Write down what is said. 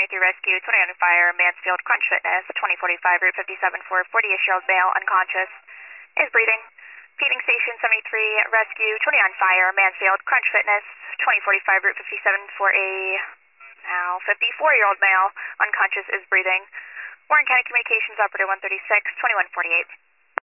3 Rescue, 20 on fire, Mansfield, Crunch Fitness, 2045, Route 57 for 40-ish-year-old male, unconscious, is breathing. Feeding Station 73, Rescue, 20 on fire, Mansfield, Crunch Fitness, 2045, Route 57 for a now 54-year-old male, unconscious, is breathing. Warren County Communications Operator 136, 2148.